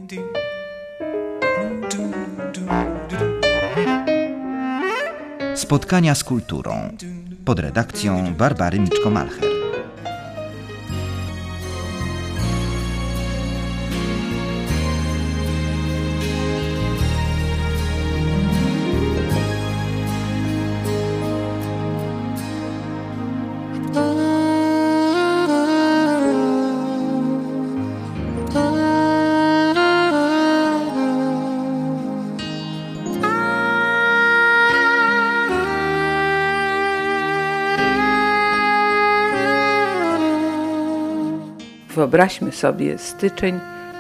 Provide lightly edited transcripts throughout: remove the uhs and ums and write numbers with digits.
Spotkania z kulturą pod redakcją Barbary Miczko-Malcher. Wyobraźmy sobie styczeń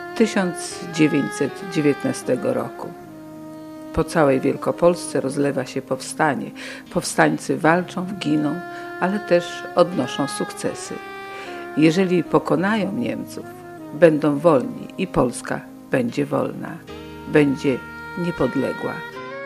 1919 roku. Po całej Wielkopolsce rozlewa się powstanie. Powstańcy walczą, giną, ale też odnoszą sukcesy. Jeżeli pokonają Niemców, będą wolni i Polska będzie wolna, będzie niepodległa.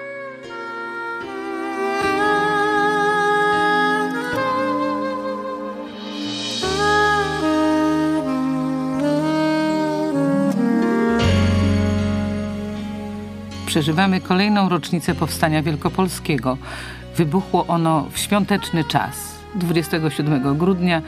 Przeżywamy kolejną rocznicę Powstania Wielkopolskiego. Wybuchło ono w świąteczny czas, 27 grudnia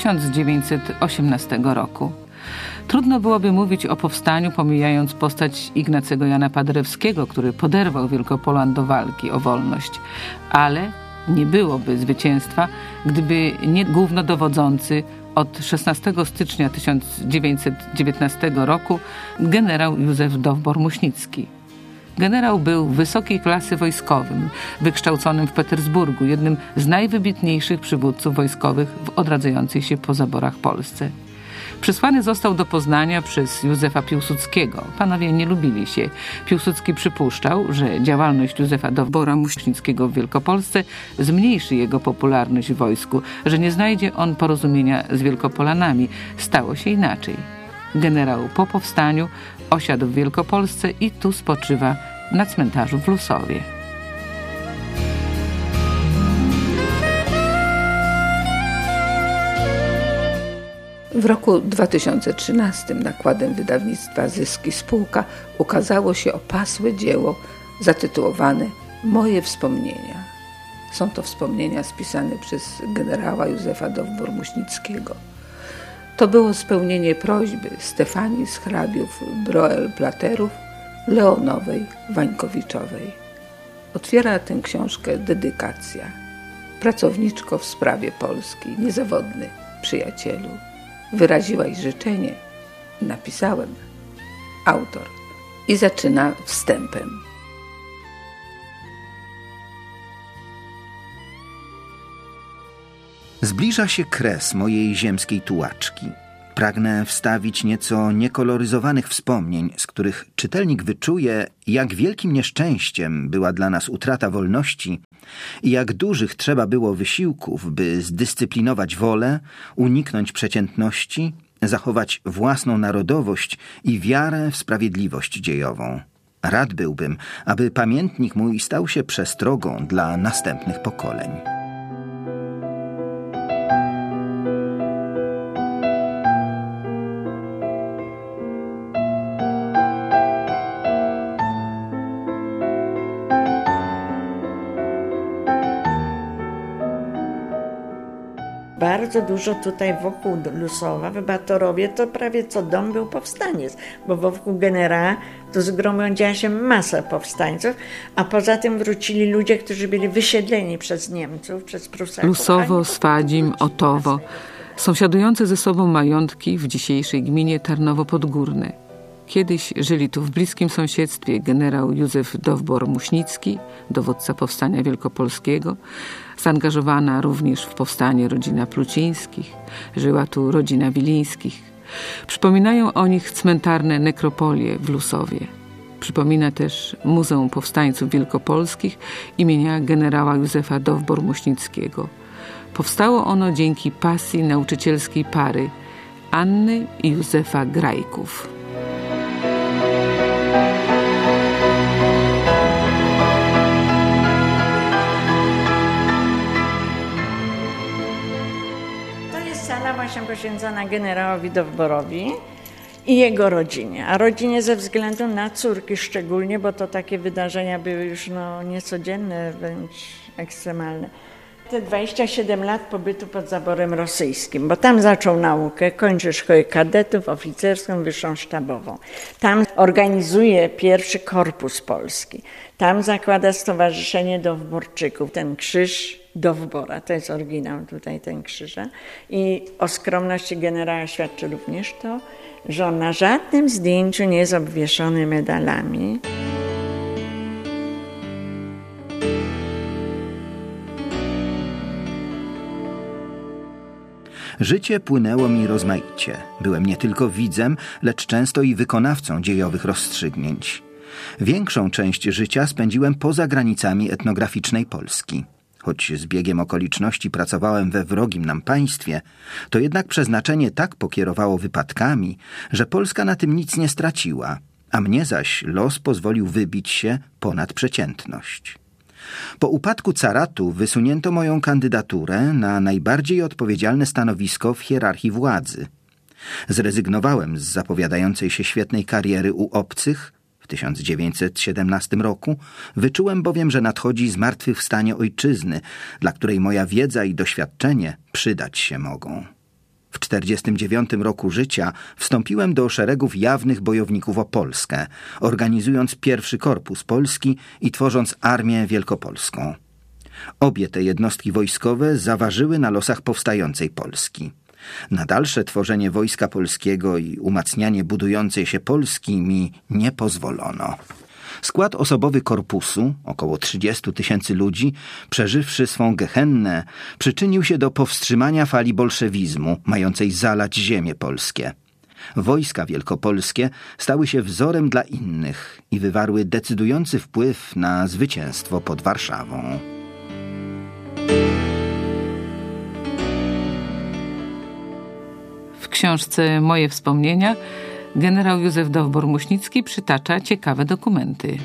1918 roku. Trudno byłoby mówić o powstaniu, pomijając postać Ignacego Jana Paderewskiego, który poderwał Wielkopolan do walki o wolność. Ale nie byłoby zwycięstwa, gdyby nie głównodowodzący od 16 stycznia 1919 roku generał Józef Dowbor-Muśnicki. Generał był wysokiej klasy wojskowym, wykształconym w Petersburgu, jednym z najwybitniejszych przywódców wojskowych w odradzającej się po zaborach Polsce. Przysłany został do Poznania przez Józefa Piłsudskiego. Panowie nie lubili się. Piłsudski przypuszczał, że działalność Józefa Dowbora-Muśnickiego w Wielkopolsce zmniejszy jego popularność w wojsku, że nie znajdzie on porozumienia z Wielkopolanami. Stało się inaczej. Generał po powstaniu osiadł w Wielkopolsce i tu spoczywa na cmentarzu w Lusowie. W roku 2013 nakładem wydawnictwa Zyski Spółka ukazało się opasłe dzieło zatytułowane Moje wspomnienia. Są to wspomnienia spisane przez generała Józefa Dowbor-Muśnickiego. To było spełnienie prośby Stefanii z hrabiów Broel-Platerów, Leonowej, Wańkowiczowej. Otwiera tę książkę dedykacja. Pracowniczko w sprawie Polski, niezawodny przyjacielu. Wyraziłaś życzenie. Napisałem. Autor. I zaczyna wstępem. Zbliża się kres mojej ziemskiej tułaczki. Pragnę wstawić nieco niekoloryzowanych wspomnień, z których czytelnik wyczuje, jak wielkim nieszczęściem była dla nas utrata wolności i jak dużych trzeba było wysiłków, by zdyscyplinować wolę, uniknąć przeciętności, zachować własną narodowość i wiarę w sprawiedliwość dziejową. Rad byłbym, aby pamiętnik mój stał się przestrogą dla następnych pokoleń. Bardzo dużo tutaj wokół Lusowa, w Batorowie, to prawie co dom był powstaniec, bo wokół generała to zgromadziła się masa powstańców, a poza tym wrócili ludzie, którzy byli wysiedleni przez Niemców, przez Prusaków. Lusowo, Swadzim, Otowo, sąsiadujące ze sobą majątki w dzisiejszej gminie Tarnowo-Podgórne. Kiedyś żyli tu w bliskim sąsiedztwie generał Józef Dowbor-Muśnicki, dowódca Powstania Wielkopolskiego, zaangażowana również w powstanie rodzina Plucińskich, żyła tu rodzina Wilińskich. Przypominają o nich cmentarne nekropolie w Lusowie. Przypomina też Muzeum Powstańców Wielkopolskich imienia generała Józefa Dowbor-Muśnickiego. Powstało ono dzięki pasji nauczycielskiej pary Anny i Józefa Grajków. To jest sala właśnie poświęcona generałowi Dowborowi i jego rodzinie. A rodzinie ze względu na córki szczególnie, bo to takie wydarzenia były już niecodzienne, wręcz ekstremalne. Te 27 lat pobytu pod zaborem rosyjskim, bo tam zaczął naukę, kończy szkołę kadetów, oficerską, wyższą sztabową. Tam organizuje pierwszy korpus polski. Tam zakłada Stowarzyszenie Dowborczyków. Ten krzyż Dowbora, to jest oryginał tutaj ten krzyża. I o skromności generała świadczy również to, że on na żadnym zdjęciu nie jest obwieszony medalami. Życie płynęło mi rozmaicie. Byłem nie tylko widzem, lecz często i wykonawcą dziejowych rozstrzygnięć. Większą część życia spędziłem poza granicami etnograficznej Polski. Choć z biegiem okoliczności pracowałem we wrogim nam państwie, to jednak przeznaczenie tak pokierowało wypadkami, że Polska na tym nic nie straciła, a mnie zaś los pozwolił wybić się ponad przeciętność. Po upadku caratu wysunięto moją kandydaturę na najbardziej odpowiedzialne stanowisko w hierarchii władzy. Zrezygnowałem z zapowiadającej się świetnej kariery u obcych. W 1917 roku wyczułem bowiem, że nadchodzi zmartwychwstanie ojczyzny, dla której moja wiedza i doświadczenie przydać się mogą. W 49 roku życia wstąpiłem do szeregów jawnych bojowników o Polskę, organizując pierwszy korpus polski i tworząc Armię Wielkopolską. Obie te jednostki wojskowe zaważyły na losach powstającej Polski. Na dalsze tworzenie Wojska Polskiego i umacnianie budującej się Polski mi nie pozwolono. Skład osobowy korpusu, około 30 000 ludzi, przeżywszy swą gehennę, przyczynił się do powstrzymania fali bolszewizmu, mającej zalać ziemie polskie. Wojska wielkopolskie stały się wzorem dla innych i wywarły decydujący wpływ na zwycięstwo pod Warszawą. W książce Moje wspomnienia generał Józef Dowbor-Muśnicki przytacza ciekawe dokumenty.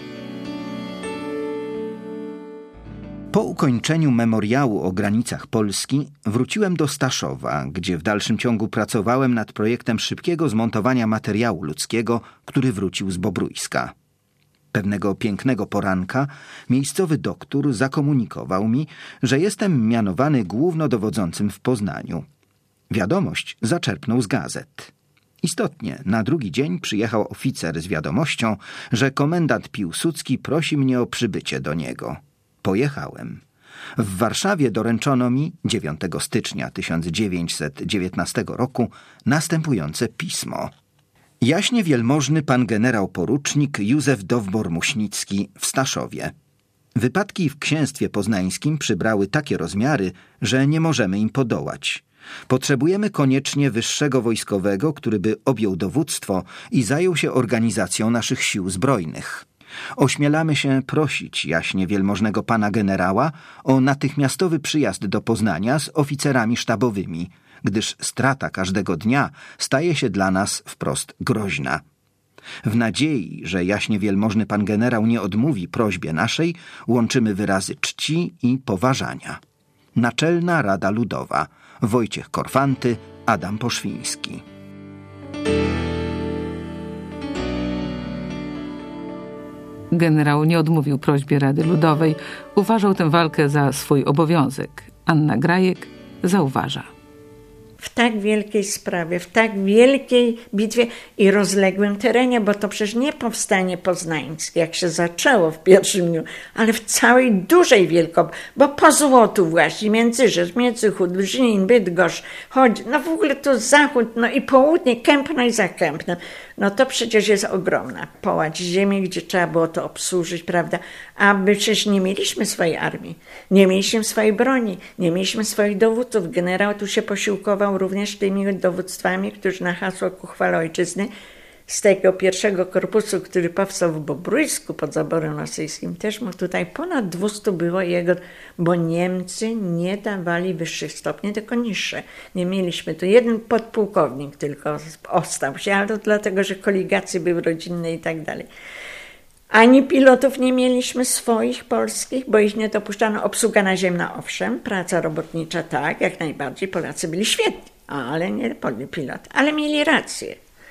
Po ukończeniu memoriału o granicach Polski wróciłem do Staszowa, gdzie w dalszym ciągu pracowałem nad projektem szybkiego zmontowania materiału ludzkiego, który wrócił z Bobrójska. Pewnego pięknego poranka miejscowy doktór zakomunikował mi, że jestem mianowany głównodowodzącym w Poznaniu. Wiadomość zaczerpnął z gazet. Istotnie, na drugi dzień przyjechał oficer z wiadomością, że komendant Piłsudski prosi mnie o przybycie do niego. Pojechałem. W Warszawie doręczono mi 9 stycznia 1919 roku następujące pismo. Jaśnie wielmożny pan generał porucznik Józef Dowbor-Muśnicki w Staszowie. Wypadki w księstwie poznańskim przybrały takie rozmiary, że nie możemy im podołać. Potrzebujemy koniecznie wyższego wojskowego, który by objął dowództwo i zajął się organizacją naszych sił zbrojnych. Ośmielamy się prosić jaśnie wielmożnego pana generała o natychmiastowy przyjazd do Poznania z oficerami sztabowymi, gdyż strata każdego dnia staje się dla nas wprost groźna. W nadziei, że jaśnie wielmożny pan generał nie odmówi prośbie naszej, łączymy wyrazy czci i poważania. Naczelna Rada Ludowa. Wojciech Korfanty, Adam Poszwiński. Generał nie odmówił prośbie Rady Ludowej. Uważał tę walkę za swój obowiązek. Anna Grajek zauważa. W tak wielkiej sprawie, w tak wielkiej bitwie i rozległym terenie, bo to przecież nie powstanie poznańskie, jak się zaczęło w pierwszym dniu, ale w całej dużej bo po Złotu właśnie, Międzyrzec, Międzychód, Żnin, Bydgoszcz, chodzi, w ogóle to zachód, i południe, Kępno i za Kępnem. To przecież jest ogromna połać ziemi, gdzie trzeba było to obsłużyć, prawda? A my przecież nie mieliśmy swojej armii, nie mieliśmy swojej broni, nie mieliśmy swoich dowódców. Generał tu się posiłkował również tymi dowództwami, którzy na hasło ku chwale ojczyzny z tego pierwszego korpusu, który powstał w Bobrójsku pod zaborem rosyjskim, też mu tutaj ponad 200 było jego, bo Niemcy nie dawali wyższych stopni, tylko niższe. Nie mieliśmy tu jeden podpułkownik tylko ostał się, ale to dlatego, że koligacje były rodzinne i tak dalej. Ani pilotów nie mieliśmy swoich polskich, bo ich nie dopuszczano. Obsługa naziemna owszem, praca robotnicza tak, jak najbardziej. Polacy byli świetni, ale nie pilot. Ale mieli rację.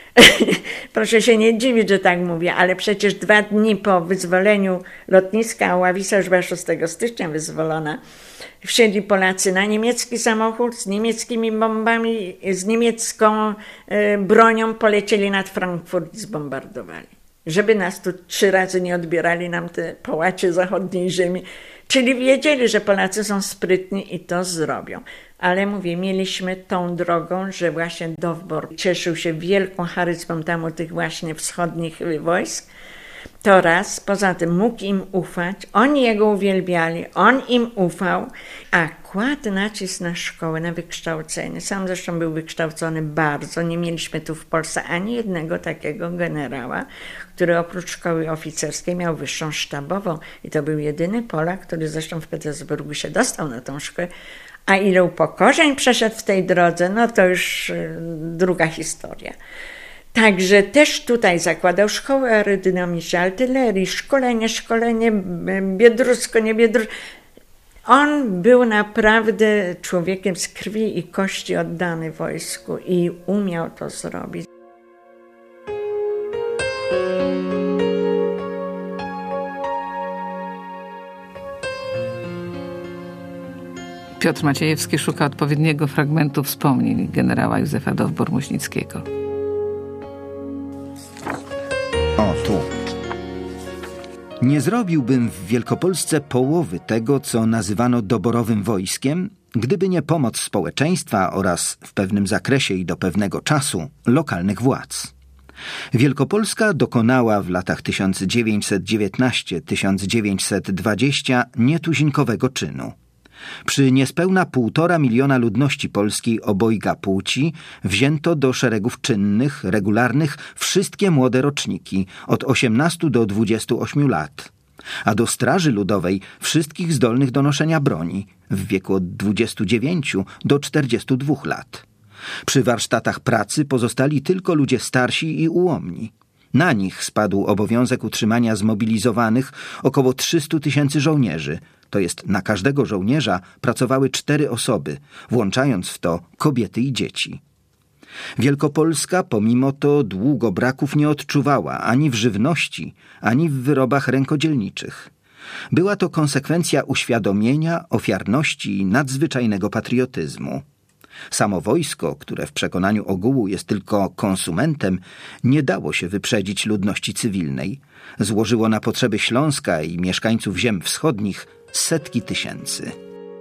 Proszę się nie dziwić, że tak mówię, ale przecież 2 dni po wyzwoleniu lotniska Ławica, już była 6 stycznia wyzwolona, wsiedli Polacy na niemiecki samochód z niemieckimi bombami, z niemiecką bronią, polecieli nad Frankfurt i zbombardowali. Żeby nas tu 3 razy nie odbierali nam te połacie zachodniej ziemi. Czyli wiedzieli, że Polacy są sprytni i to zrobią. Ale mówię, mieliśmy tą drogą, że właśnie Dowbor cieszył się wielką charyzmą tam u tych właśnie wschodnich wojsk. To raz, poza tym mógł im ufać, oni jego uwielbiali, on im ufał, a kładł nacisk na szkołę, na wykształcenie. Sam zresztą był wykształcony bardzo, nie mieliśmy tu w Polsce ani jednego takiego generała, który oprócz szkoły oficerskiej miał wyższą sztabową i to był jedyny Polak, który zresztą w Petersburgu się dostał na tą szkołę. A ile upokorzeń przeszedł w tej drodze, no to już druga historia. Także też tutaj zakładał szkołę aerodynamiczną, artylerii, szkolenie, biedrusko, nie biedrusko. On był naprawdę człowiekiem z krwi i kości oddany wojsku i umiał to zrobić. Piotr Maciejewski szuka odpowiedniego fragmentu wspomnień generała Józefa Dowbor-Muśnickiego. O, tu. Nie zrobiłbym w Wielkopolsce połowy tego, co nazywano doborowym wojskiem, gdyby nie pomoc społeczeństwa oraz w pewnym zakresie i do pewnego czasu lokalnych władz. Wielkopolska dokonała w latach 1919-1920 nietuzinkowego czynu. Przy niespełna 1,5 miliona ludności polskiej obojga płci wzięto do szeregów czynnych, regularnych wszystkie młode roczniki od 18 do 28 lat, a do Straży Ludowej wszystkich zdolnych do noszenia broni w wieku od 29 do 42 lat. Przy warsztatach pracy pozostali tylko ludzie starsi i ułomni. Na nich spadł obowiązek utrzymania zmobilizowanych około 300 000 żołnierzy, to jest na każdego żołnierza pracowały 4 osoby, włączając w to kobiety i dzieci. Wielkopolska pomimo to długo braków nie odczuwała ani w żywności, ani w wyrobach rękodzielniczych. Była to konsekwencja uświadomienia, ofiarności i nadzwyczajnego patriotyzmu. Samo wojsko, które w przekonaniu ogółu jest tylko konsumentem, nie dało się wyprzedzić ludności cywilnej. Złożyło na potrzeby Śląska i mieszkańców ziem wschodnich setki tysięcy.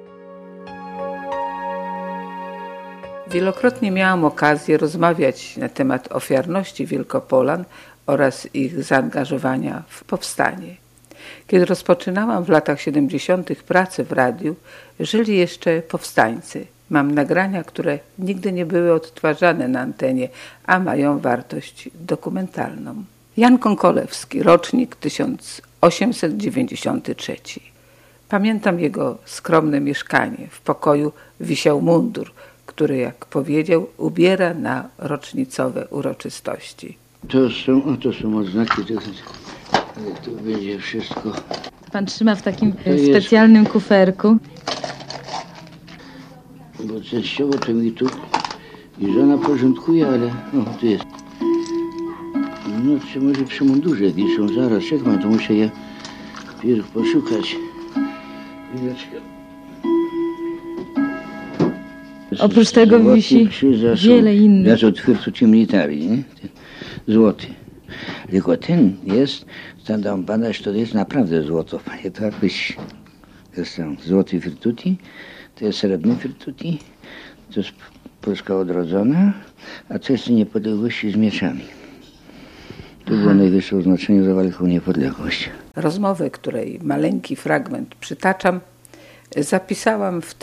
Wielokrotnie miałam okazję rozmawiać na temat ofiarności Wielkopolan oraz ich zaangażowania w powstanie. Kiedy rozpoczynałam w latach 70. pracę w radiu, żyli jeszcze powstańcy. Mam nagrania, które nigdy nie były odtwarzane na antenie, a mają wartość dokumentalną. Jan Konkolewski, rocznik 1893. Pamiętam jego skromne mieszkanie. W pokoju wisiał mundur, który, jak powiedział, ubiera na rocznicowe uroczystości. To są odznaki, ale to będzie wszystko. Pan trzyma w takim specjalnym kuferku. Bo częściowo to mi tu i żona porządkuje, ale tu jest. No, czy może przy mundurze wiszą, zaraz, jak mam, to muszę je pierw poszukać. Chwileczkę. Oprócz tego wisi wiele innych. Ja od Firtuti Militari, nie? Złoty. Tylko ten jest, tam badać, to jest naprawdę złoto. Panie, to jakbyś, to są złoty Firtuti, to jest srebrny Firtuti, to jest Polska odrodzona, a to jest niepodległości z mieczami. To było najwyższe oznaczenie za walkę o niepodległość. Rozmowę, której maleńki fragment przytaczam, zapisałam w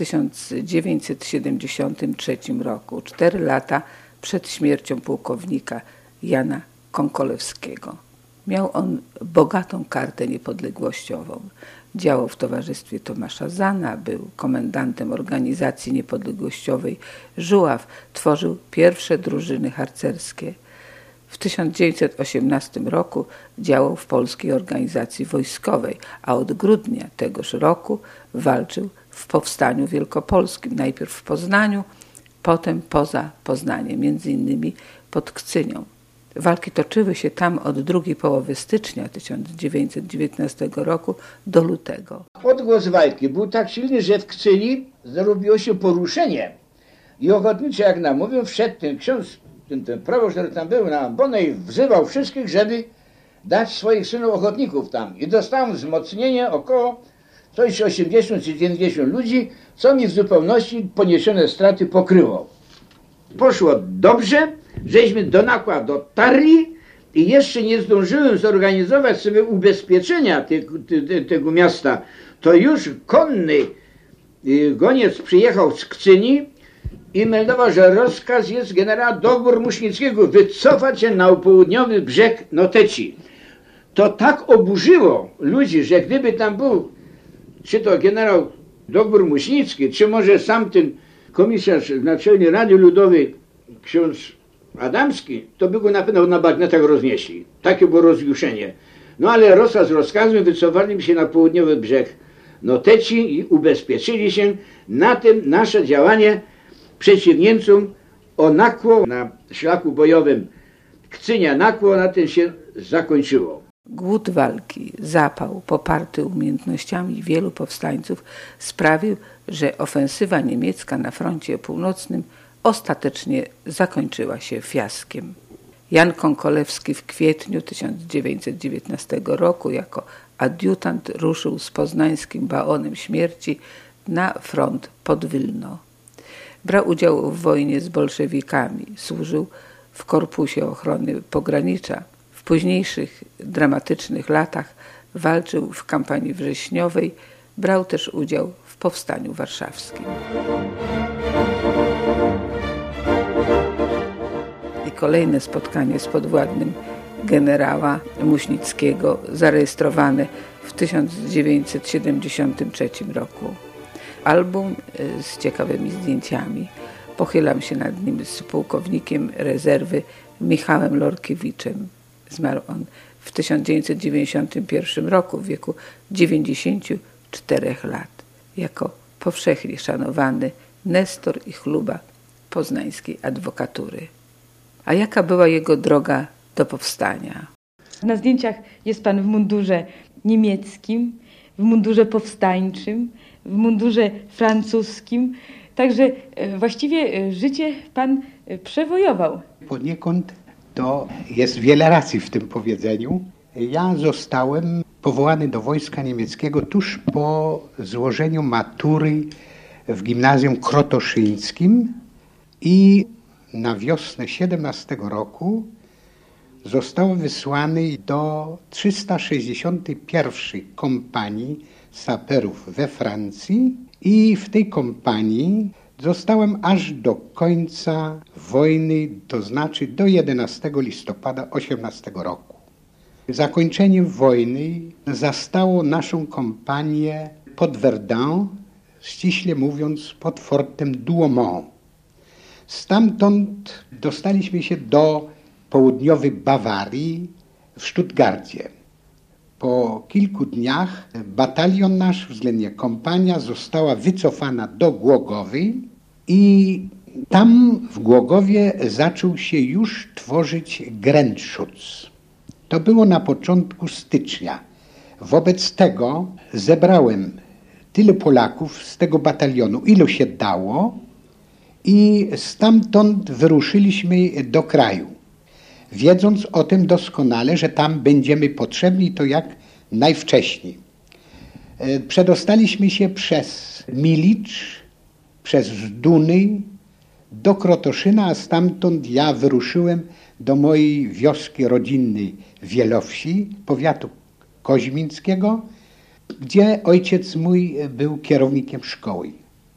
1973 roku, 4 lata przed śmiercią pułkownika Jana Konkolewskiego. Miał on bogatą kartę niepodległościową. Działał w towarzystwie Tomasza Zana, był komendantem organizacji niepodległościowej Żuław, tworzył pierwsze drużyny harcerskie. W 1918 roku działał w Polskiej Organizacji Wojskowej, a od grudnia tegoż roku walczył w Powstaniu Wielkopolskim. Najpierw w Poznaniu, potem poza Poznaniem, między innymi pod Kcynią. Walki toczyły się tam od drugiej połowy stycznia 1919 roku do lutego. Odgłos walki był tak silny, że w Kcyni zrobiło się poruszenie. I ochotniczy, jak nam mówią, wszedł ten ksiądz, ten proboszcz, który tam był na ambonę i wzywał wszystkich, żeby dać swoich synów ochotników tam. I dostałem wzmocnienie około coś 80 czy 90 ludzi, co mi w zupełności poniesione straty pokryło. Poszło dobrze, żeśmy do Nakła dotarli i jeszcze nie zdążyłem zorganizować sobie ubezpieczenia tego miasta. To już konny goniec przyjechał z Kcyni i meldował, że rozkaz jest generała Dąbor Muśnickiego wycofać się na południowy brzeg Noteci. To tak oburzyło ludzi, że gdyby tam był czy to generał Dąbor Muśnicki, czy może sam ten komisarz Naczelnej Rady Ludowej, ksiądz Adamski, to by go na pewno na bagnetach roznieśli. Takie było rozjuszenie. No ale rozkaz rozkazem wycofali się na południowy brzeg Noteci i ubezpieczyli się. Na tym nasze działanie przeciw Niemcom o Nakło na szlaku bojowym Kcynia-Nakło na tym się zakończyło. Głód walki, zapał poparty umiejętnościami wielu powstańców sprawił, że ofensywa niemiecka na froncie północnym ostatecznie zakończyła się fiaskiem. Jan Konkolewski w kwietniu 1919 roku jako adiutant ruszył z poznańskim baonem śmierci na front pod Wilno. Brał udział w wojnie z bolszewikami, służył w Korpusie Ochrony Pogranicza. W późniejszych dramatycznych latach walczył w kampanii wrześniowej, brał też udział w Powstaniu Warszawskim. I kolejne spotkanie z podwładnym generała Muśnickiego zarejestrowane w 1973 roku. Album z ciekawymi zdjęciami. Pochylam się nad nim z pułkownikiem rezerwy Michałem Lorkiewiczem. Zmarł on w 1991 roku w wieku 94 lat. Jako powszechnie szanowany nestor i chluba poznańskiej adwokatury. A jaka była jego droga do powstania? Na zdjęciach jest pan w mundurze niemieckim, w mundurze powstańczym, w mundurze francuskim. Także właściwie życie pan przewojował. Poniekąd to jest wiele racji w tym powiedzeniu. Ja zostałem powołany do wojska niemieckiego tuż po złożeniu matury w gimnazjum krotoszyńskim i na wiosnę 17 roku zostałem wysłany do 361 kompanii saperów we Francji i w tej kompanii zostałem aż do końca wojny, to znaczy do 11 listopada 18 roku. Zakończeniem wojny zastało naszą kompanię pod Verdun, ściśle mówiąc pod fortem Douaumont. Stamtąd dostaliśmy się do południowej Bawarii w Stuttgarcie. Po kilku dniach batalion nasz, względnie kompania, została wycofana do Głogowy i tam w Głogowie zaczął się już tworzyć Grenzschutz. To było na początku stycznia. Wobec tego zebrałem tyle Polaków z tego batalionu, ilu się dało, i stamtąd wyruszyliśmy do kraju, wiedząc o tym doskonale, że tam będziemy potrzebni to jak najwcześniej. Przedostaliśmy się przez Milicz, przez Zduny do Krotoszyna, a stamtąd ja wyruszyłem do mojej wioski rodzinnej Wielowsi, powiatu koźmińskiego, gdzie ojciec mój był kierownikiem szkoły.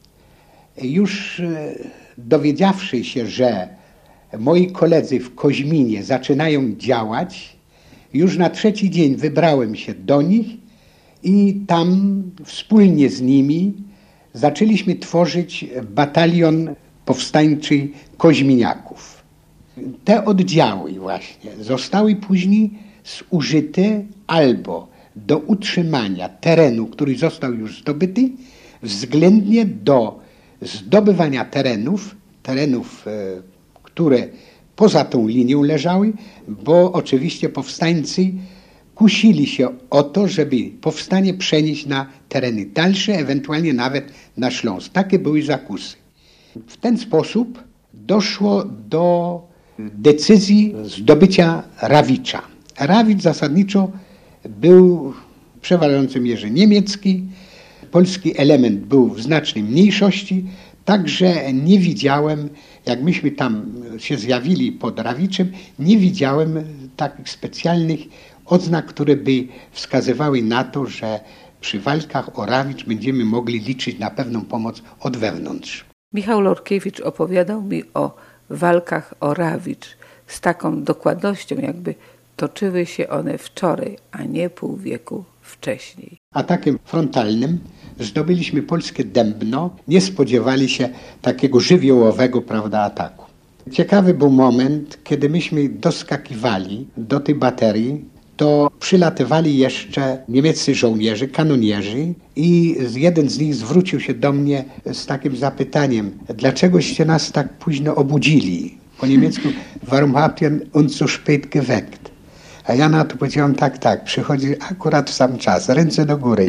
Już dowiedziawszy się, że moi koledzy w Koźminie zaczynają działać, już na trzeci dzień wybrałem się do nich i tam wspólnie z nimi zaczęliśmy tworzyć batalion powstańczy Koźminiaków. Te oddziały właśnie zostały później zużyte albo do utrzymania terenu, który został już zdobyty, względnie do zdobywania terenów, które poza tą linią leżały, bo oczywiście powstańcy kusili się o to, żeby powstanie przenieść na tereny dalsze, ewentualnie nawet na Śląsk. Takie były zakusy. W ten sposób doszło do decyzji zdobycia Rawicza. Rawicz zasadniczo był w przeważającej mierze niemiecki, polski element był w znacznej mniejszości, także nie widziałem, jak myśmy tam się zjawili pod Rawiczem, nie widziałem takich specjalnych odznak, które by wskazywały na to, że przy walkach o Rawicz będziemy mogli liczyć na pewną pomoc od wewnątrz. Michał Lorkiewicz opowiadał mi o walkach o Rawicz z taką dokładnością, jakby toczyły się one wczoraj, a nie pół wieku wcześniej. Atakiem frontalnym zdobyliśmy polskie Dębno. Nie spodziewali się takiego żywiołowego, ataku. Ciekawy był moment, kiedy myśmy doskakiwali do tej baterii, to przylatywali jeszcze niemieccy żołnierze, kanonierzy i jeden z nich zwrócił się do mnie z takim zapytaniem: dlaczegoście nas tak późno obudzili? Po niemiecku, warum habt ihr uns so spät geweckt? A ja na to powiedziałem, tak, przychodzi akurat w sam czas, ręce do góry.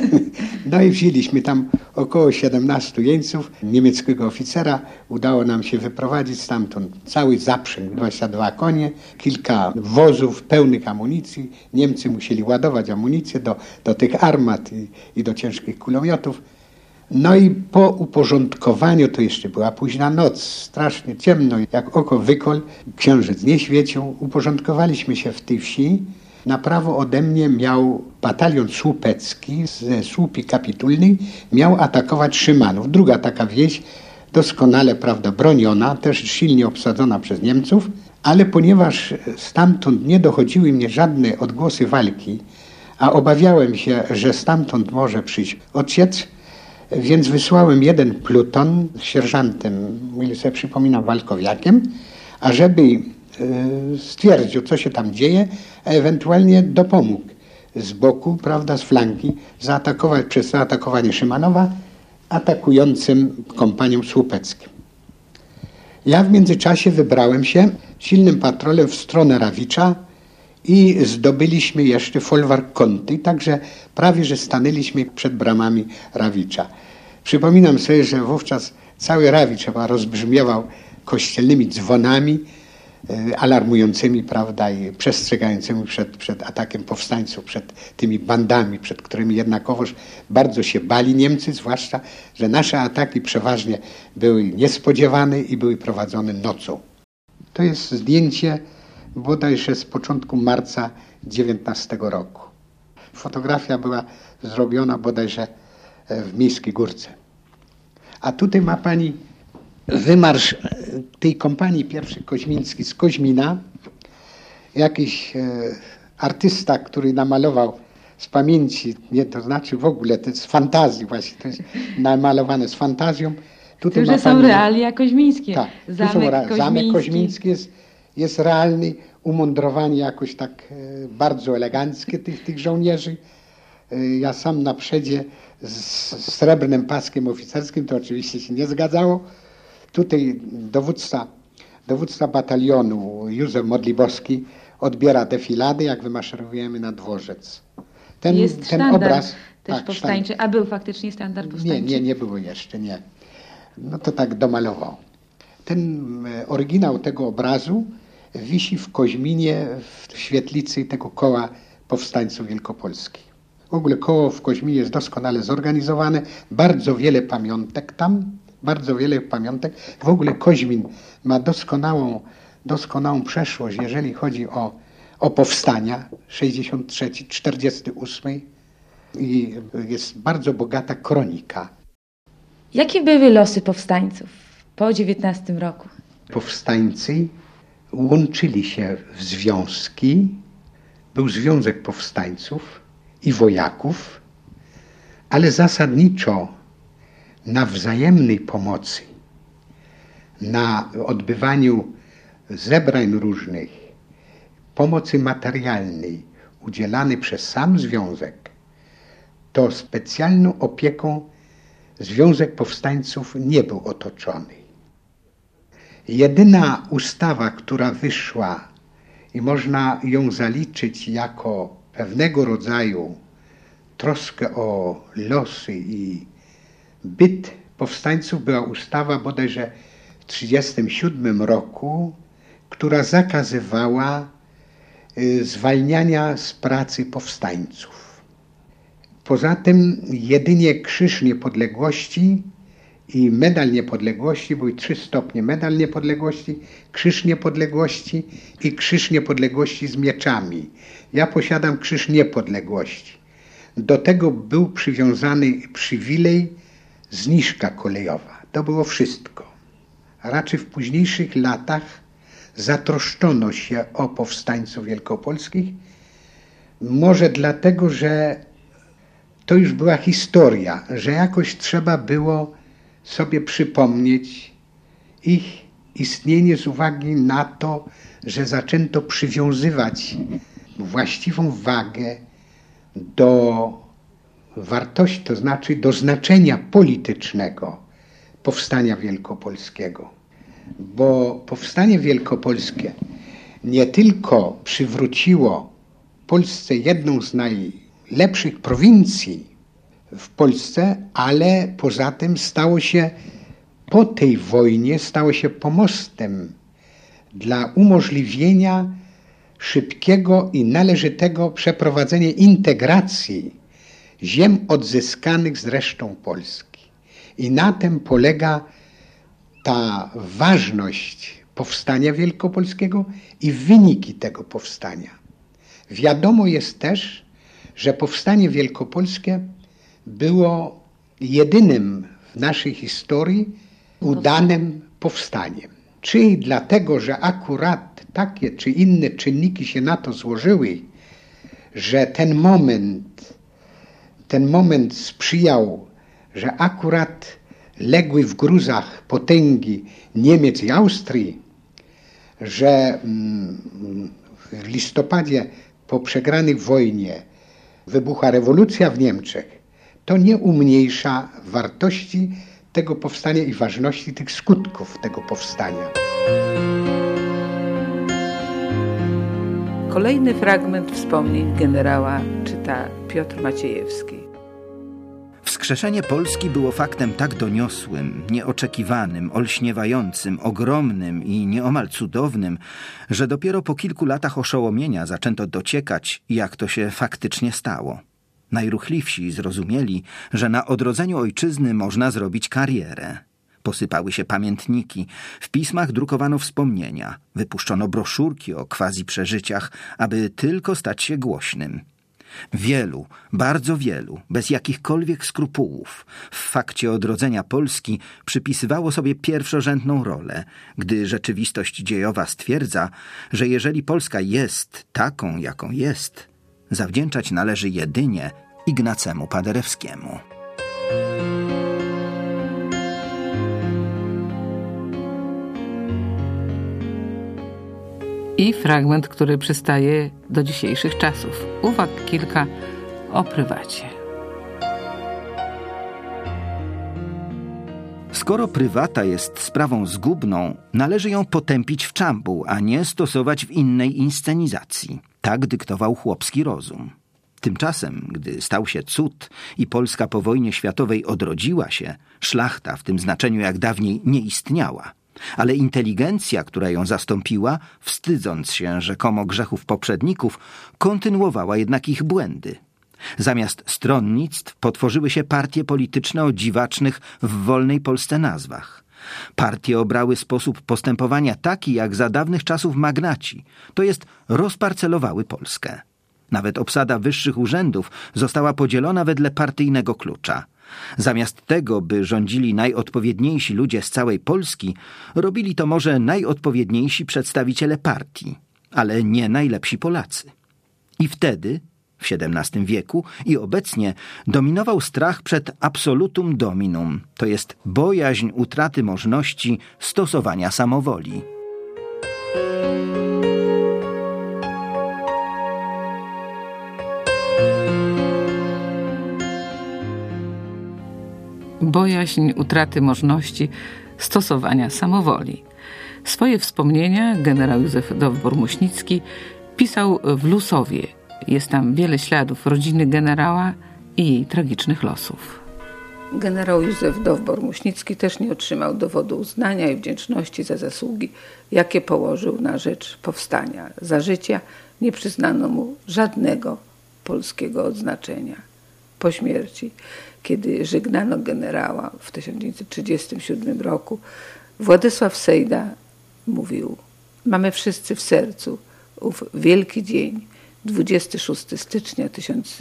No i wzięliśmy tam około 17 jeńców, niemieckiego oficera. Udało nam się wyprowadzić stamtąd cały zaprzęg, 22 konie, kilka wozów pełnych amunicji. Niemcy musieli ładować amunicję do tych armat i do ciężkich kulomiotów. No i po uporządkowaniu, to jeszcze była późna noc, strasznie ciemno, jak oko wykol, księżyc nie świecił, uporządkowaliśmy się w tej wsi. Na prawo ode mnie miał batalion słupecki ze słupi kapitulnej, miał atakować Szymanów. Druga taka wieś, doskonale broniona, też silnie obsadzona przez Niemców, ale ponieważ stamtąd nie dochodziły mnie żadne odgłosy walki, a obawiałem się, że stamtąd może przyjść ojciec, więc wysłałem jeden pluton z sierżantem, ile sobie przypominam, Walkowiakiem, ażeby stwierdził, co się tam dzieje, a ewentualnie dopomógł z boku, z flanki, zaatakować przez zaatakowanie Szymanowa atakującym kompaniom słupeckim. Ja w międzyczasie wybrałem się silnym patrolem w stronę Rawicza i zdobyliśmy jeszcze folwark Kąty, także prawie, że stanęliśmy przed bramami Rawicza. Przypominam sobie, że wówczas cały Rawicz chyba rozbrzmiewał kościelnymi dzwonami alarmującymi, i przestrzegającymi przed atakiem powstańców, przed tymi bandami, przed którymi jednakowoż bardzo się bali Niemcy, zwłaszcza, że nasze ataki przeważnie były niespodziewane i były prowadzone nocą. To jest zdjęcie bodajże z początku marca 19 roku. Fotografia była zrobiona bodajże w Miejskiej Górce. A tutaj ma pani wymarsz tej kompanii pierwszej Koźmińskiej z Koźmina. Jakiś artysta, który namalował z pamięci, nie, to znaczy w ogóle, to jest z fantazji właśnie, to jest namalowane z fantazją. Tutaj to, że są realia koźmińskie. Tak, Zamek Koźmiński jest realny, umundurowanie jakoś tak bardzo eleganckie tych żołnierzy. Ja sam na przedzie z srebrnym paskiem oficerskim, to oczywiście się nie zgadzało. Tutaj dowódca batalionu Józef Modlibowski odbiera defilady, jak wymaszerujemy na dworzec. Ten obraz też powstańczy, a był faktycznie sztandar powstańczy? Nie było jeszcze, nie. No to tak domalował. Ten oryginał tego obrazu wisi w Koźminie, w świetlicy tego koła powstańców wielkopolskich. W ogóle koło w Koźminie jest doskonale zorganizowane, bardzo wiele pamiątek tam, W ogóle Koźmin ma doskonałą przeszłość, jeżeli chodzi o powstania, 63, 48 i jest bardzo bogata kronika. Jakie były losy powstańców po 19 roku? Powstańcy łączyli się w związki, był Związek Powstańców i wojaków, ale zasadniczo na wzajemnej pomocy, na odbywaniu zebrań różnych, pomocy materialnej udzielanej przez sam związek, to specjalną opieką Związek Powstańców nie był otoczony. Jedyna ustawa, która wyszła i można ją zaliczyć jako pewnego rodzaju troskę o losy i byt powstańców, była ustawa bodajże w 1937 roku, która zakazywała zwalniania z pracy powstańców. Poza tym jedynie Krzyż Niepodległości i Medal Niepodległości, były 3 stopnie: Medal Niepodległości, Krzyż Niepodległości i Krzyż Niepodległości z mieczami. Ja posiadam Krzyż Niepodległości. Do tego był przywiązany przywilej zniżka kolejowa. To było wszystko. Raczej w późniejszych latach zatroszczono się o powstańców wielkopolskich. Może dlatego, że to już była historia, że jakoś trzeba było sobie przypomnieć ich istnienie z uwagi na to, że zaczęto przywiązywać właściwą wagę do wartości, to znaczy do znaczenia politycznego powstania wielkopolskiego. Bo powstanie wielkopolskie nie tylko przywróciło Polsce jedną z najlepszych prowincji w Polsce, ale poza tym stało się po tej wojnie, stało się pomostem dla umożliwienia szybkiego i należytego przeprowadzenia integracji ziem odzyskanych z resztą Polski. I na tym polega ta ważność powstania wielkopolskiego i wyniki tego powstania. Wiadomo jest też, że powstanie wielkopolskie było jedynym w naszej historii udanym powstaniem. Czy dlatego, że akurat takie czy inne czynniki się na to złożyły, że ten moment sprzyjał, że akurat legły w gruzach potęgi Niemiec i Austrii, że w listopadzie po przegranej wojnie wybuchła rewolucja w Niemczech, to nie umniejsza wartości tego powstania i ważności tych skutków tego powstania. Kolejny fragment wspomnień generała czyta Piotr Maciejewski. Wskrzeszenie Polski było faktem tak doniosłym, nieoczekiwanym, olśniewającym, ogromnym i nieomal cudownym, że dopiero po kilku latach oszołomienia zaczęto dociekać, jak to się faktycznie stało. Najruchliwsi zrozumieli, że na odrodzeniu ojczyzny można zrobić karierę. Posypały się pamiętniki, w pismach drukowano wspomnienia, wypuszczono broszurki o quasi-przeżyciach, aby tylko stać się głośnym. Wielu, bardzo wielu, bez jakichkolwiek skrupułów, w fakcie odrodzenia Polski przypisywało sobie pierwszorzędną rolę, gdy rzeczywistość dziejowa stwierdza, że jeżeli Polska jest taką, jaką jest, zawdzięczać należy jedynie Ignacemu Paderewskiemu. I fragment, który przystaje do dzisiejszych czasów. Uwag kilka o prywacie. Skoro prywata jest sprawą zgubną, należy ją potępić w czambu, a nie stosować w innej inscenizacji. Tak dyktował chłopski rozum. Tymczasem, gdy stał się cud i Polska po wojnie światowej odrodziła się, szlachta w tym znaczeniu jak dawniej nie istniała. Ale inteligencja, która ją zastąpiła, wstydząc się rzekomo grzechów poprzedników, kontynuowała jednak ich błędy. Zamiast stronnictw potworzyły się partie polityczne o dziwacznych w wolnej Polsce nazwach. Partie obrały sposób postępowania taki jak za dawnych czasów magnaci, to jest rozparcelowały Polskę. Nawet obsada wyższych urzędów została podzielona wedle partyjnego klucza. Zamiast tego, by rządzili najodpowiedniejsi ludzie z całej Polski, robili to może najodpowiedniejsi przedstawiciele partii, ale nie najlepsi Polacy. I wtedy, w XVII wieku i obecnie, dominował strach przed absolutum dominum, to jest bojaźń utraty możliwości stosowania samowoli. Bojaźń utraty możliwości stosowania samowoli. Swoje wspomnienia generał Józef Dowbor-Muśnicki pisał w Lusowie. Jest tam wiele śladów rodziny generała i jej tragicznych losów. Generał Józef Dowbor-Muśnicki też nie otrzymał dowodu uznania i wdzięczności za zasługi, jakie położył na rzecz powstania. Za życia nie przyznano mu żadnego polskiego odznaczenia. Po śmierci, kiedy żegnano generała w 1937 roku, Władysław Sejda mówił: mamy wszyscy w sercu ów wielki dzień, 26 stycznia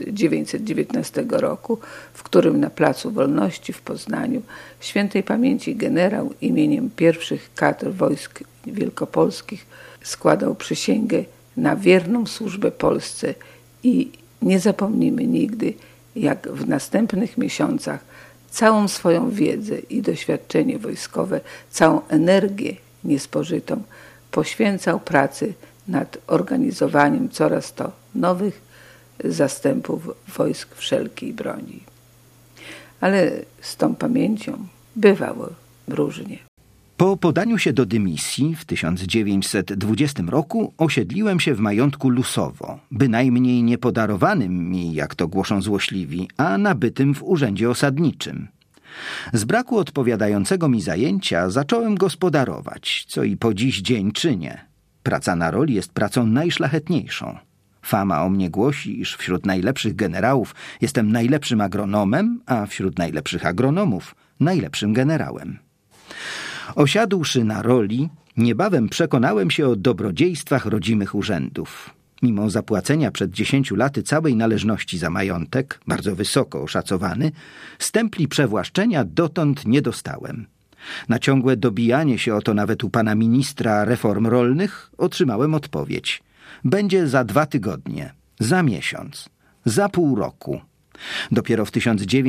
1919 roku, w którym na Placu Wolności w Poznaniu świętej pamięci generał imieniem pierwszych kadr wojsk wielkopolskich składał przysięgę na wierną służbę Polsce i nie zapomnimy nigdy, jak w następnych miesiącach całą swoją wiedzę i doświadczenie wojskowe, całą energię niespożytą poświęcał pracy nad organizowaniem coraz to nowych zastępów wojsk wszelkiej broni. Ale z tą pamięcią bywało różnie. Po podaniu się do dymisji w 1920 roku osiedliłem się w majątku Lusowo, bynajmniej nie podarowanym mi, jak to głoszą złośliwi, a nabytym w urzędzie osadniczym. Z braku odpowiadającego mi zajęcia zacząłem gospodarować, co i po dziś dzień czynię. Praca na roli jest pracą najszlachetniejszą. Fama o mnie głosi, iż wśród najlepszych generałów jestem najlepszym agronomem, a wśród najlepszych agronomów najlepszym generałem. Osiadłszy na roli, niebawem przekonałem się o dobrodziejstwach rodzimych urzędów. Mimo zapłacenia przed 10 laty całej należności za majątek, bardzo wysoko oszacowany, stempli przewłaszczenia dotąd nie dostałem. Na ciągłe dobijanie się o to nawet u pana ministra reform rolnych otrzymałem odpowiedź: będzie za 2 tygodnie, za miesiąc, za pół roku. Dopiero w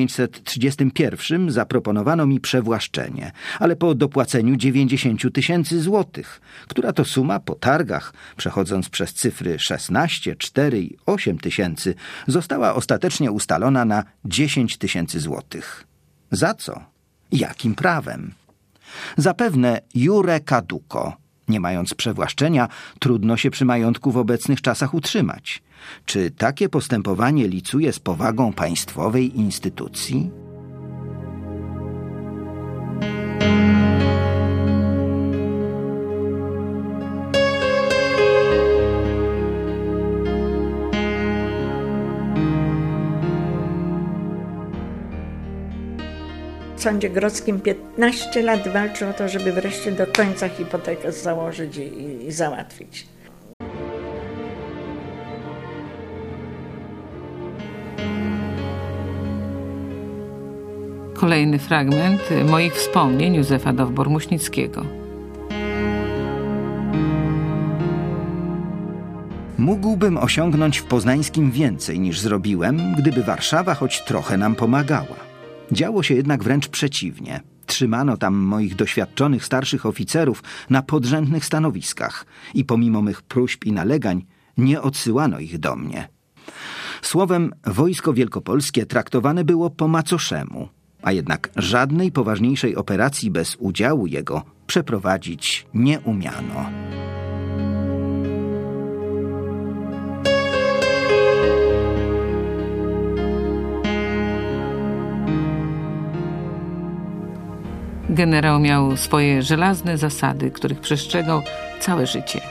1931 zaproponowano mi przewłaszczenie, ale po dopłaceniu 90 000 złotych, która to suma po targach, przechodząc przez cyfry 16, 4 i 8 tysięcy, została ostatecznie ustalona na 10 000 złotych. Za co? Jakim prawem? Zapewne iure caduco. Nie mając przewłaszczenia, trudno się przy majątku w obecnych czasach utrzymać. Czy takie postępowanie licuje z powagą państwowej instytucji? W Sądzie Grodzkim 15 lat walczył o to, żeby wreszcie do końca hipotekę założyć i załatwić. Kolejny fragment moich wspomnień Józefa Dowbor-Muśnickiego. Mógłbym osiągnąć w Poznańskim więcej niż zrobiłem, gdyby Warszawa choć trochę nam pomagała. Działo się jednak wręcz przeciwnie. Trzymano tam moich doświadczonych starszych oficerów na podrzędnych stanowiskach i pomimo mych próśb i nalegań nie odsyłano ich do mnie. Słowem, wojsko wielkopolskie traktowane było po macoszemu, a jednak żadnej poważniejszej operacji bez udziału jego przeprowadzić nie umiano. Generał miał swoje żelazne zasady, których przestrzegał całe życie.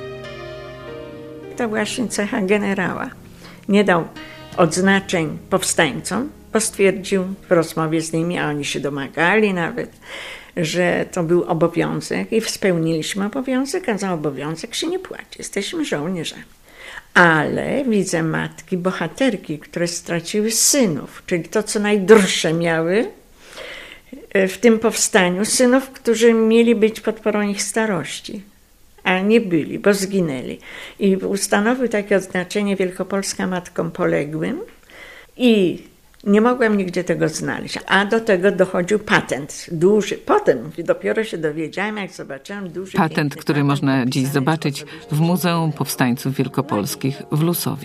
To właśnie cecha generała. Nie dał odznaczeń powstańcom, bo stwierdził w rozmowie z nimi, a oni się domagali nawet, że to był obowiązek i spełniliśmy obowiązek, a za obowiązek się nie płaci. Jesteśmy żołnierzami. Ale widzę matki, bohaterki, które straciły synów, czyli to, co najdroższe miały w tym powstaniu, synów, którzy mieli być podporą ich starości, a nie byli, bo zginęli. I ustanowił takie odznaczenie Wielkopolska Matkom Poległym i nie mogłam nigdzie tego znaleźć. A do tego dochodził patent, duży. Potem dopiero się dowiedziałam, jak zobaczyłam duży patent, który można dziś zobaczyć w Muzeum Powstańców Wielkopolskich w Lusowie.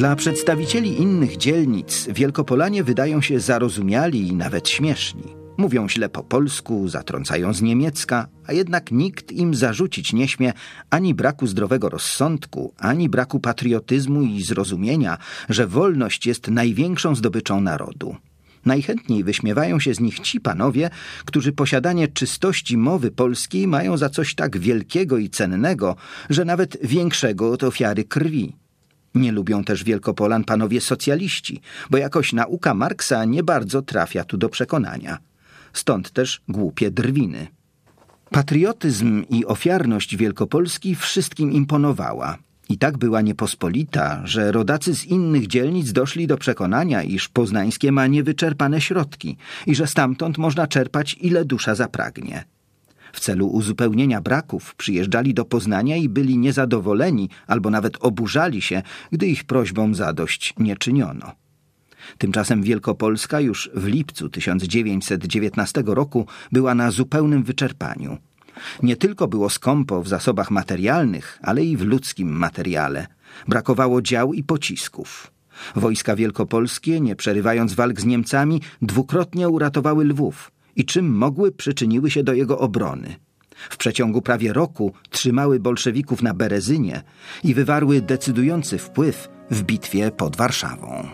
Dla przedstawicieli innych dzielnic Wielkopolanie wydają się zarozumiali i nawet śmieszni. Mówią źle po polsku, zatrącają z niemiecka, a jednak nikt im zarzucić nie śmie ani braku zdrowego rozsądku, ani braku patriotyzmu i zrozumienia, że wolność jest największą zdobyczą narodu. Najchętniej wyśmiewają się z nich ci panowie, którzy posiadanie czystości mowy polskiej mają za coś tak wielkiego i cennego, że nawet większego od ofiary krwi. Nie lubią też Wielkopolan panowie socjaliści, bo jakoś nauka Marksa nie bardzo trafia tu do przekonania. Stąd też głupie drwiny. Patriotyzm i ofiarność Wielkopolski wszystkim imponowała. I tak była niepospolita, że rodacy z innych dzielnic doszli do przekonania, iż poznańskie ma niewyczerpane środki i że stamtąd można czerpać, ile dusza zapragnie. W celu uzupełnienia braków przyjeżdżali do Poznania i byli niezadowoleni albo nawet oburzali się, gdy ich prośbom zadość nie czyniono. Tymczasem Wielkopolska już w lipcu 1919 roku była na zupełnym wyczerpaniu. Nie tylko było skąpo w zasobach materialnych, ale i w ludzkim materiale. Brakowało dział i pocisków. Wojska wielkopolskie, nie przerywając walk z Niemcami, dwukrotnie uratowały Lwów i czym mogły przyczyniły się do jego obrony. W przeciągu prawie roku trzymały bolszewików na Berezynie i wywarły decydujący wpływ w bitwie pod Warszawą.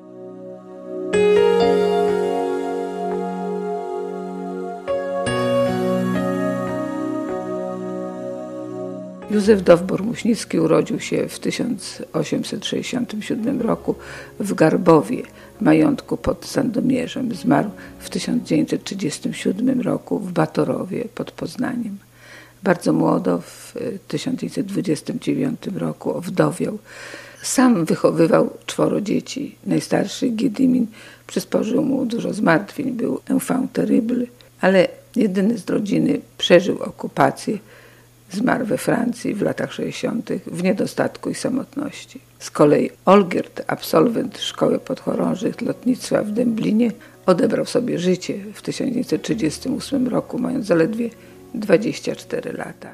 Józef Dowbor-Muśnicki urodził się w 1867 roku w Garbowie, majątku pod Sandomierzem. Zmarł w 1937 roku w Batorowie pod Poznaniem. Bardzo młodo, w 1929 roku owdowiał. Sam wychowywał 4 dzieci. Najstarszy, Giedymin, przysporzył mu dużo zmartwień. Był enfant terrible, ale jedyny z rodziny przeżył okupację. Zmarł we Francji w latach 60. w niedostatku i samotności. Z kolei Olgierd, absolwent Szkoły Podchorążych Lotnictwa w Dęblinie, odebrał sobie życie w 1938 roku, mając zaledwie 24 lata.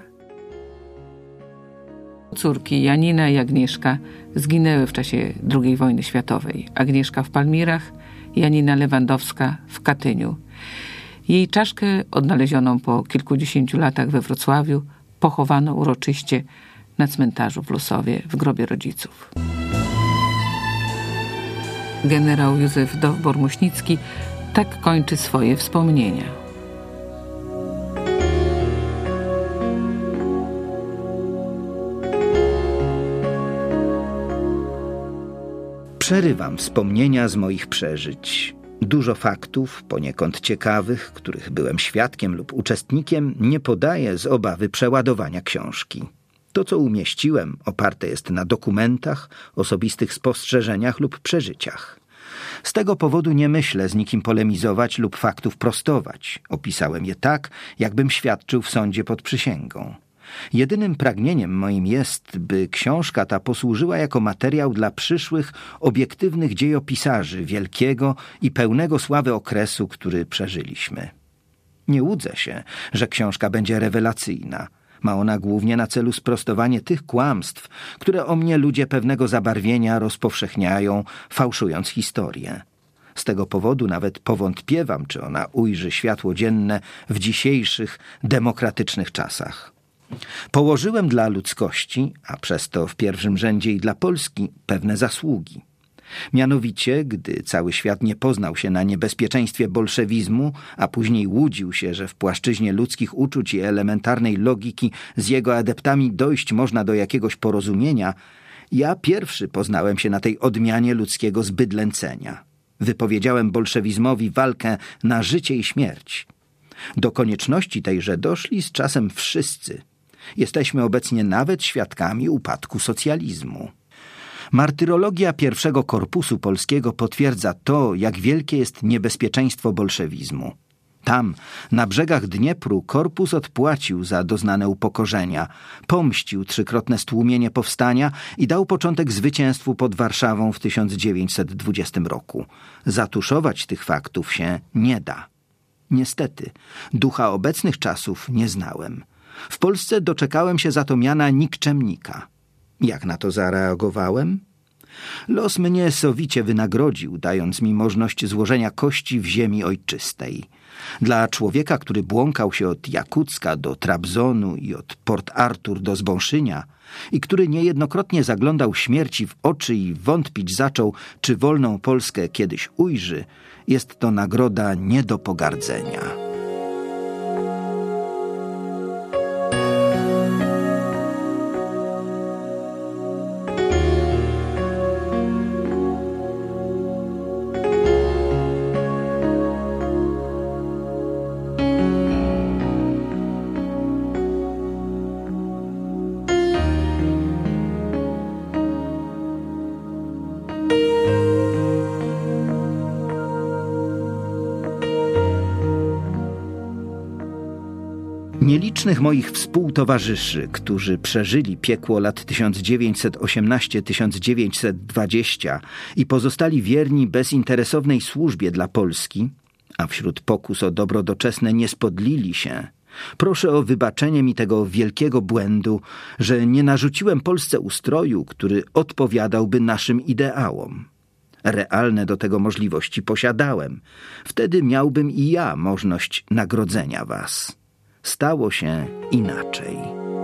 Córki Janina i Agnieszka zginęły w czasie II wojny światowej. Agnieszka w Palmirach, Janina Lewandowska w Katyniu. Jej czaszkę, odnalezioną po kilkudziesięciu latach we Wrocławiu, pochowano uroczyście na cmentarzu w Lusowie w grobie rodziców. Generał Józef Dowbor-Muśnicki tak kończy swoje wspomnienia. Przerywam wspomnienia z moich przeżyć. Dużo faktów, poniekąd ciekawych, których byłem świadkiem lub uczestnikiem, nie podaję z obawy przeładowania książki. To, co umieściłem, oparte jest na dokumentach, osobistych spostrzeżeniach lub przeżyciach. Z tego powodu nie myślę z nikim polemizować lub faktów prostować. Opisałem je tak, jakbym świadczył w sądzie pod przysięgą. Jedynym pragnieniem moim jest, by książka ta posłużyła jako materiał dla przyszłych, obiektywnych dziejopisarzy wielkiego i pełnego sławy okresu, który przeżyliśmy. Nie łudzę się, że książka będzie rewelacyjna. Ma ona głównie na celu sprostowanie tych kłamstw, które o mnie ludzie pewnego zabarwienia rozpowszechniają, fałszując historię. Z tego powodu nawet powątpiewam, czy ona ujrzy światło dzienne w dzisiejszych, demokratycznych czasach. Położyłem dla ludzkości, a przez to w pierwszym rzędzie i dla Polski, pewne zasługi. Mianowicie, gdy cały świat nie poznał się na niebezpieczeństwie bolszewizmu, a później łudził się, że w płaszczyźnie ludzkich uczuć i elementarnej logiki z jego adeptami dojść można do jakiegoś porozumienia, ja pierwszy poznałem się na tej odmianie ludzkiego zbydlęcenia. Wypowiedziałem bolszewizmowi walkę na życie i śmierć. Do konieczności tejże doszli z czasem wszyscy. Jesteśmy obecnie nawet świadkami upadku socjalizmu. Martyrologia pierwszego korpusu polskiego potwierdza to, jak wielkie jest niebezpieczeństwo bolszewizmu. Tam, na brzegach Dniepru, korpus odpłacił za doznane upokorzenia, pomścił trzykrotne stłumienie powstania i dał początek zwycięstwu pod Warszawą w 1920 roku. Zatuszować tych faktów się nie da. Niestety, ducha obecnych czasów nie znałem. W Polsce doczekałem się za to miana nikczemnika. Jak na to zareagowałem? Los mnie sowicie wynagrodził, dając mi możliwość złożenia kości w ziemi ojczystej. Dla człowieka, który błąkał się od Jakucka do Trabzonu i od Port Artur do Zbąszynia i który niejednokrotnie zaglądał śmierci w oczy i wątpić zaczął, czy wolną Polskę kiedyś ujrzy, jest to nagroda nie do pogardzenia. Nielicznych moich współtowarzyszy, którzy przeżyli piekło lat 1918-1920 i pozostali wierni bezinteresownej służbie dla Polski, a wśród pokus o dobro doczesne nie spodlili się, proszę o wybaczenie mi tego wielkiego błędu, że nie narzuciłem Polsce ustroju, który odpowiadałby naszym ideałom. Realne do tego możliwości posiadałem. Wtedy miałbym i ja możliwość nagrodzenia was. Stało się inaczej.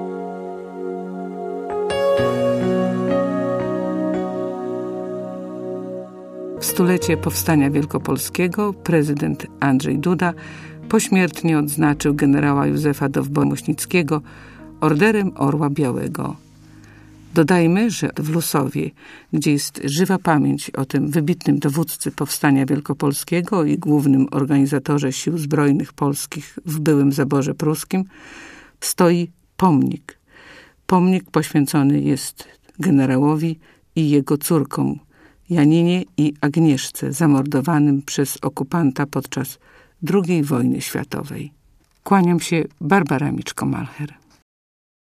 W stulecie Powstania Wielkopolskiego prezydent Andrzej Duda pośmiertnie odznaczył generała Józefa Dowbor-Muśnickiego Orderem Orła Białego. Dodajmy, że w Lusowie, gdzie jest żywa pamięć o tym wybitnym dowódcy Powstania Wielkopolskiego i głównym organizatorze sił zbrojnych polskich w byłym zaborze pruskim, stoi pomnik. Pomnik poświęcony jest generałowi i jego córkom, Janinie i Agnieszce, zamordowanym przez okupanta podczas II wojny światowej. Kłaniam się, Barbara Miczko-Malcher.